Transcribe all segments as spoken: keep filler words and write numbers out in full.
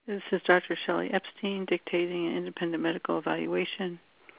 This is Doctor Shelley Epstein dictating an independent medical evaluation.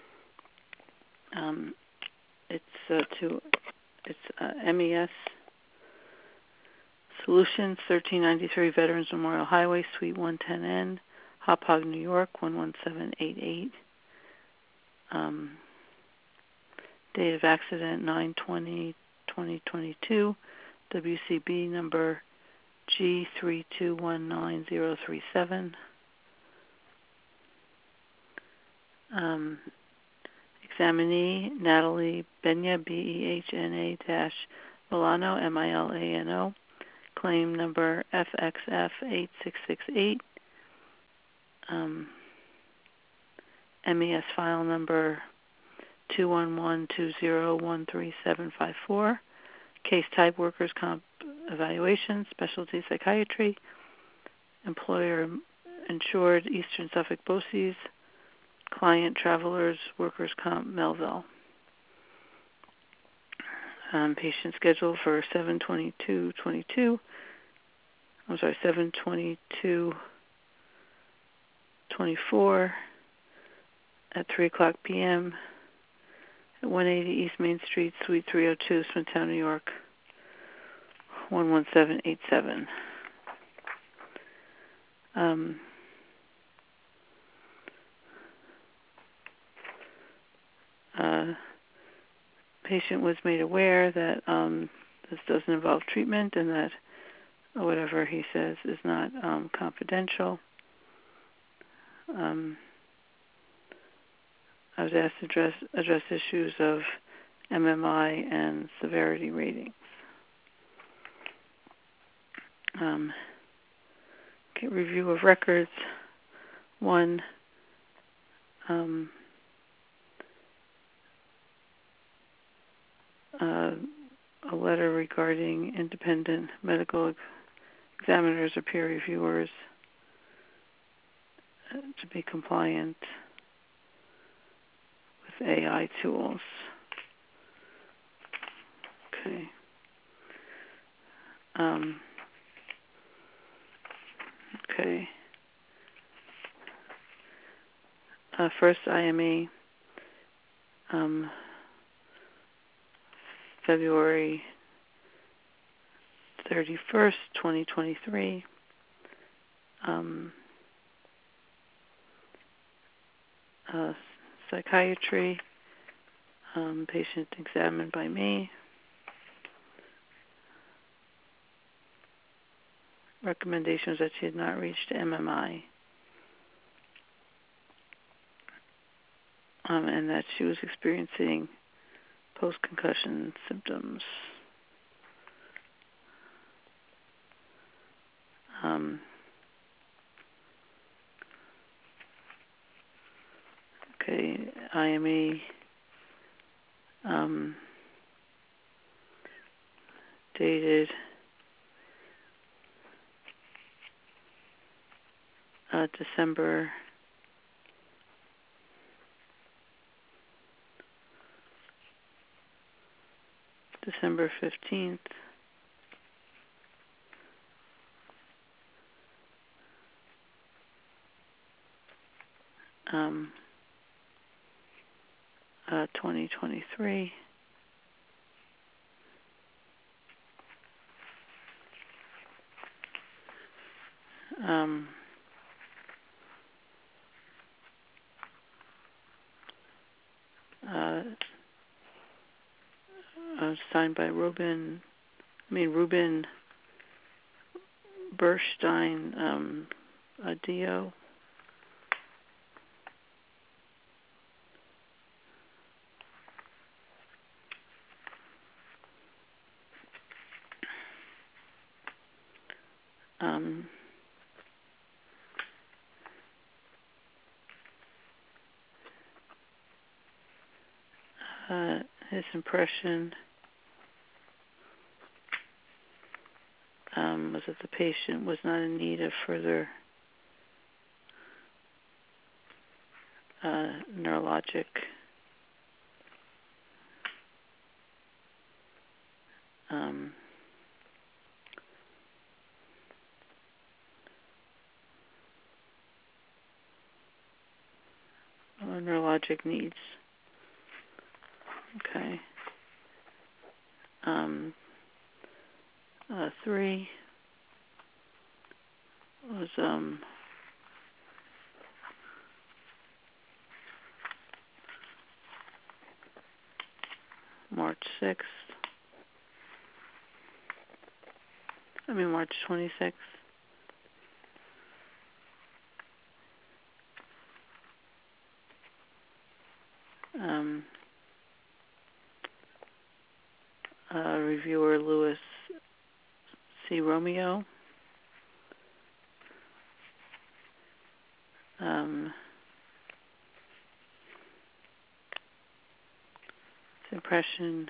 Um, it's uh, to it's uh, M E S Solutions, thirteen ninety-three Veterans Memorial Highway, Suite one ten N, Hauppauge, New York, one one seven eight eight. Um, date of accident nine twenty twenty twenty-two. W C B number G three two one nine zero three seven. Um, examinee Natalie Benya, B E H N A dash Milano, M I L A N O. Claim number F X F eight six six eight. Um, M E S file number two one one two zero one three seven five four. Case type workers' comp evaluation, specialty psychiatry, employer insured Eastern Suffolk BOCES, client travelers workers' comp Melville. Um, patient scheduled for seven twenty-two twenty-two. I'm sorry, seven twenty-two twenty-four at three o'clock p.m. at one eighty East Main Street, Suite three oh two, Smithtown, New York, one one seven eight seven. Um, uh, patient was made aware that um, this doesn't involve treatment and that whatever he says is not um, confidential. Um, I was asked to address, address issues of M M I and severity ratings. Um, okay, review of records. One, um, uh, a letter regarding independent medical examiners or peer reviewers uh, to be compliant with A I tools. Okay. Um, okay. Uh, first I M E, um, February thirty-first, twenty twenty-three. Um, uh, psychiatry, um, patient examined by me. Recommendations that she had not reached M M I. Um, and that she was experiencing post-concussion symptoms. Um, okay, I M E, um, dated uh, December December fifteenth. Um, uh, twenty twenty-three. Um, uh, uh, signed by Ruben, I mean Ruben Berstein, um, uh, Dio. Um, uh, his impression um, was that the patient was not in need of further uh, neurologic um, neurologic needs. Okay. Um, uh, three was um, March sixth. I mean March twenty-sixth. Um, uh, reviewer Louis C. Romeo. Um, impression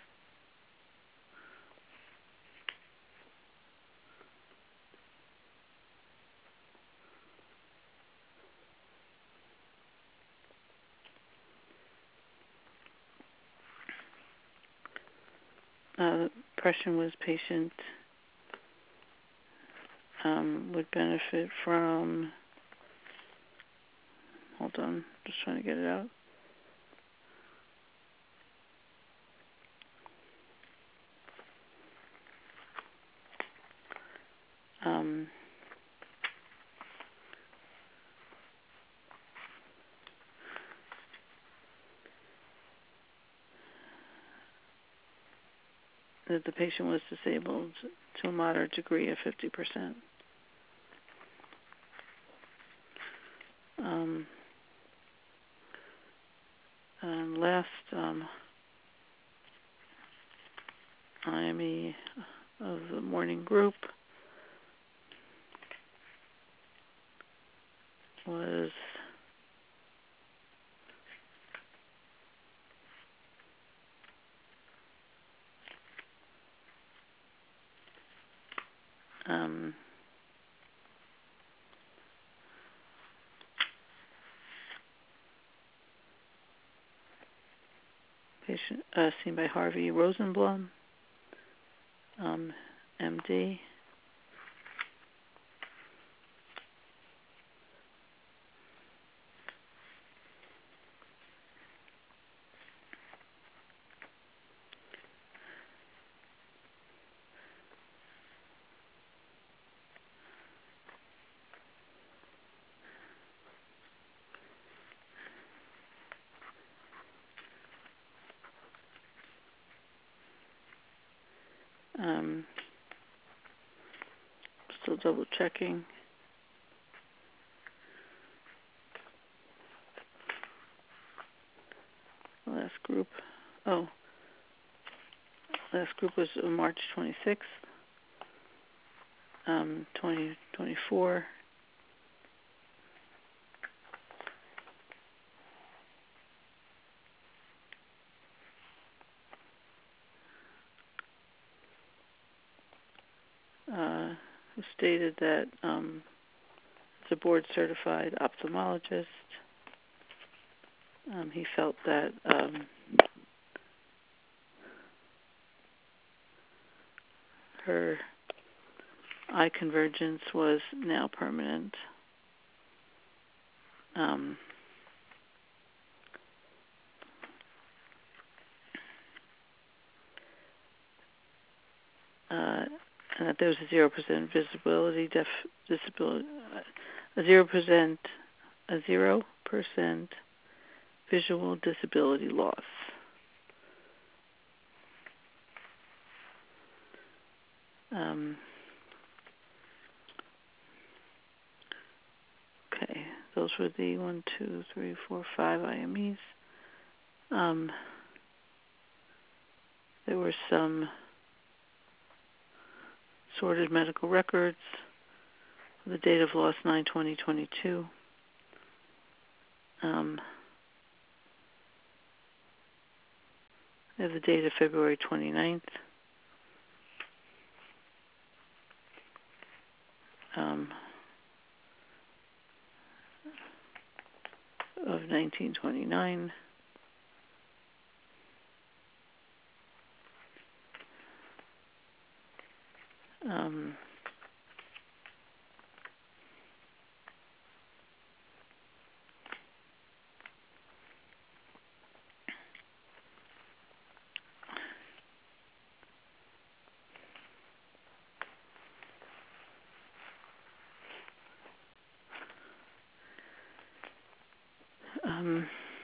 uh, impression was patient um, would benefit from. Hold on, just trying to get it out. Um, that the patient was disabled to a moderate degree of fifty percent. Um, and last um, I M E of the morning group was um, patient uh, seen by Harvey Rosenblum, um, M D. Um, still double checking. Last group. Oh, last group was March twenty-sixth, um, twenty twenty-four. Uh, who stated that um, as a board-certified ophthalmologist, um, he felt that um, her eye convergence was now permanent. Um, uh, and that there was a zero percent visibility def- disability, uh, a zero percent, a zero percent visual disability loss. Um, okay, those were the one, two, three, four, five I M Es. Um, there were some sorted medical records. The date of loss nine twenty twenty-two. Um, I have the date of February twenty-ninth. Um, of nineteen twenty-nine. Um, Um,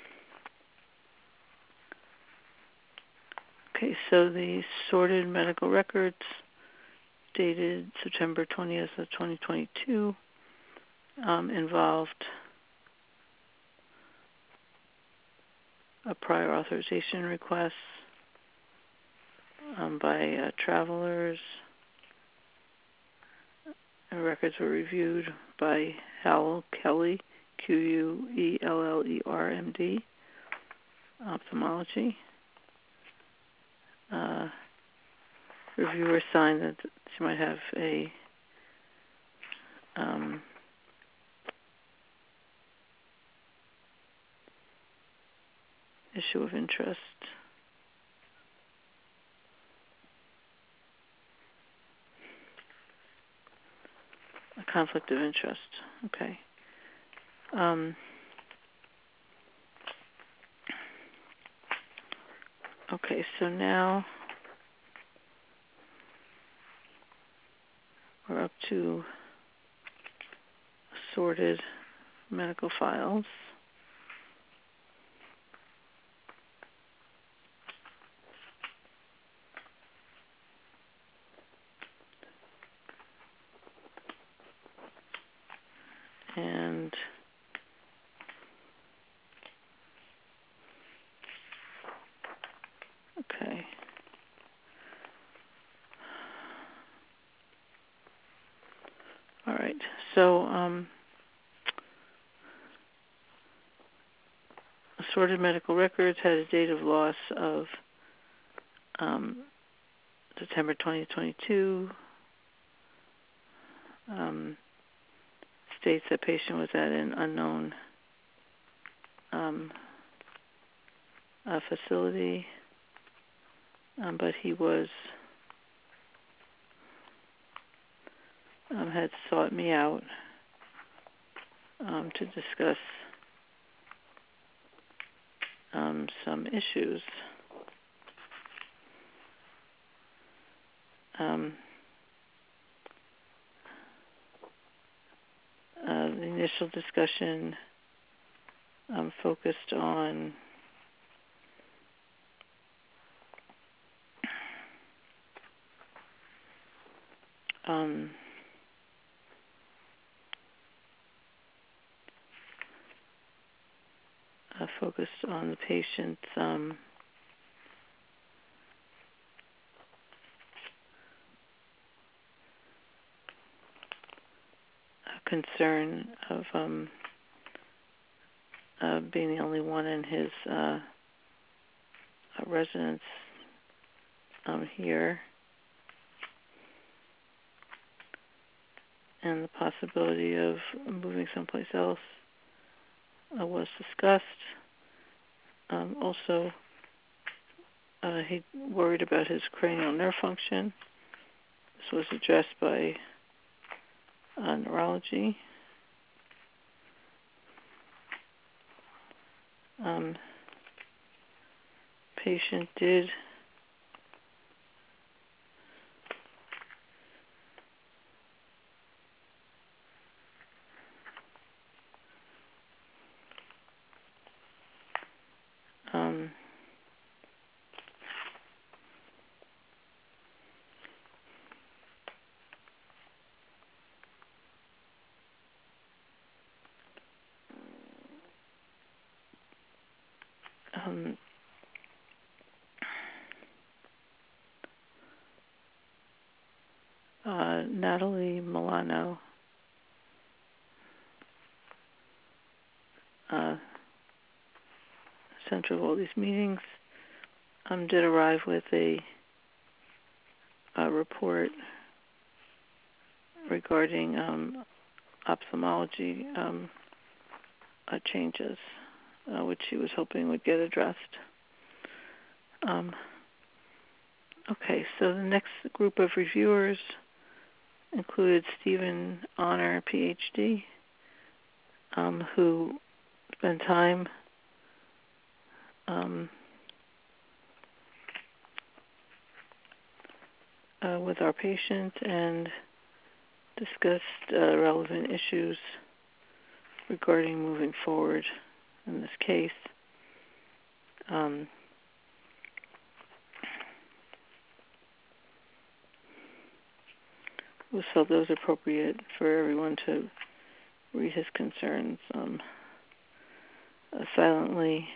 okay, so the sorted medical records dated September twentieth of twenty twenty-two um, involved a prior authorization request um, by uh, travelers. The records were reviewed by Hal Kelly, Q U E L L E R M D, ophthalmology. Uh, reviewer signed that she might have a um, issue of interest. A conflict of interest. Okay. Um, okay, so now we're up to sorted medical files. And okay. All right. So um, assorted medical records had a date of loss of um, September twenty twenty-two. Um, states that patient was at an unknown um, uh, facility, um, but he was um, had sought me out um, to discuss um, some issues. Um, uh, the initial discussion um, focused on um, uh, focused on the patient's um, concern of um, uh, being the only one in his uh, residence um, here, and the possibility of moving someplace else uh, was discussed. Um, also, uh, he worried about his cranial nerve function. This was addressed by uh, neurology. Um, patient did um, um, uh, Natalie Milano, uh, center of all these meetings, um, did arrive with a, a report regarding um, ophthalmology um, uh, changes, uh, which she was hoping would get addressed. Um, okay, so the next group of reviewers included Stephen Honor, P H D, um, who spent time um, uh, with our patient and discussed uh, relevant issues regarding moving forward in this case. Um, it was felt it was appropriate for everyone to read his concerns um, uh, silently.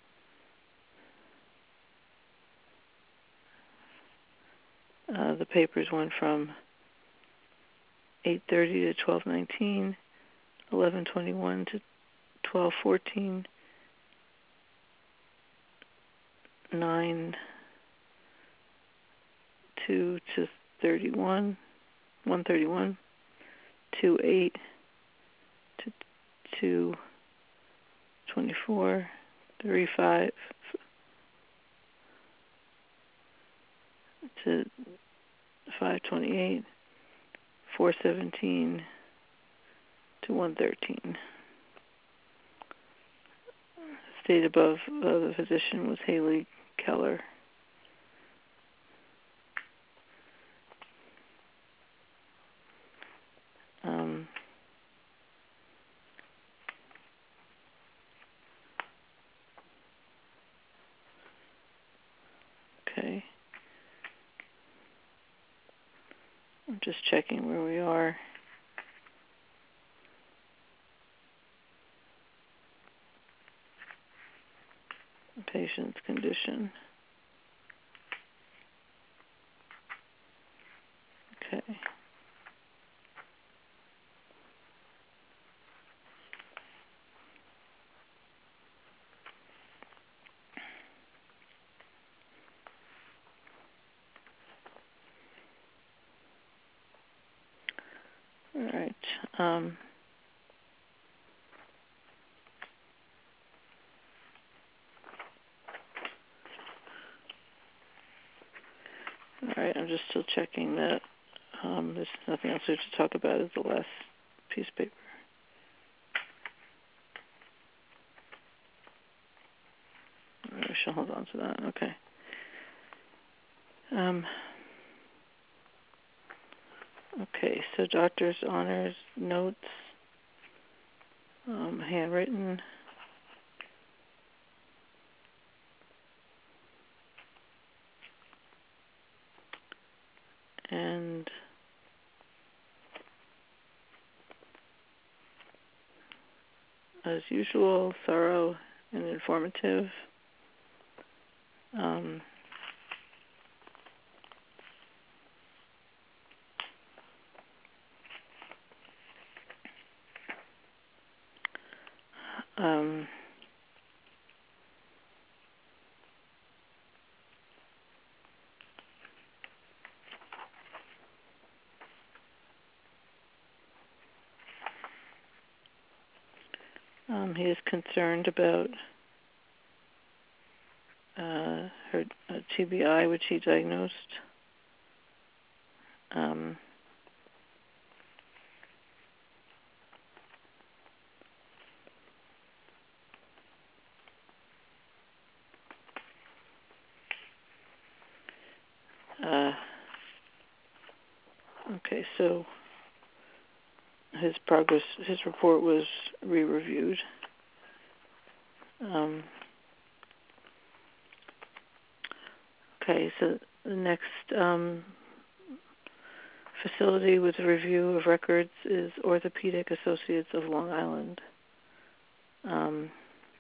Uh, the papers went from eight thirty to twelve nineteen, eleven twenty-one to twelve fourteen, nine two to thirty-one, one thirty-one, two eight to two twenty-four, three five to five twenty-eight, four seventeen to one thirteen. State above uh, the physician was Haley Keller. Um, okay. I'm just checking where we are. The patient's condition. Okay. All right. Um, all right. I'm just still checking that. Um, there's nothing else we have to talk about. Is the last piece of paper. I shall hold on to that. Okay. Um, okay. So doctor's honors notes, um, handwritten. And as usual, thorough and informative. Um, um, um, he is concerned about uh, her uh, T B I, which he diagnosed. Um, uh, okay, so his progress, his report was re-reviewed. Um, okay, so the next um, facility with a review of records is Orthopedic Associates of Long Island. Um,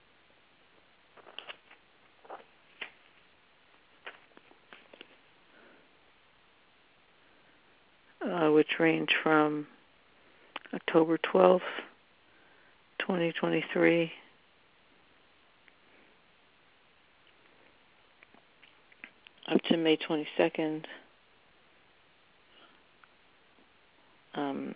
uh, which range from October twelfth, twenty twenty-three up to May twenty-second. Um,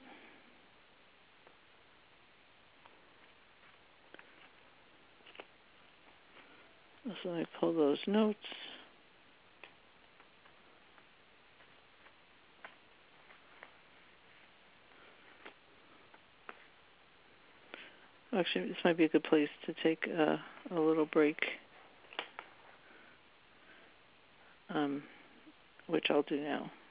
so let me pull those notes. Actually, this might be a good place to take uh, a little break, um, which I'll do now.